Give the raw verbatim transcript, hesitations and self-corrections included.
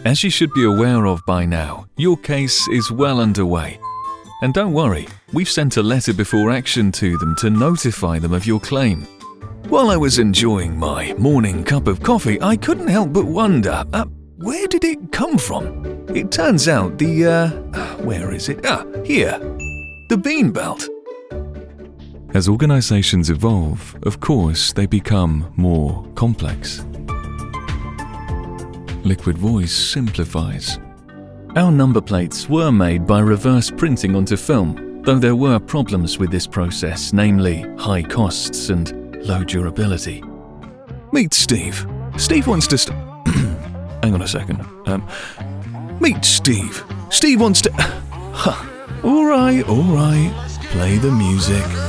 As you should be aware of by now, your case is well underway. And don't worry, we've sent a letter before action to them to notify them of your claim. While I was enjoying my morning cup of coffee, I couldn't help but wonder, uh, where did it come from? It turns out the, uh, where is it? Ah, here. The bean belt. As organizations evolve, of course, they become more complex. Liquid Voice simplifies. Our number plates were made by reverse printing onto film, though there were problems with this process, namely high costs and low durability. Meet Steve. Steve wants to st- Hang on a second. Um, meet Steve. Steve wants to... Huh. All right, all right. Play the music.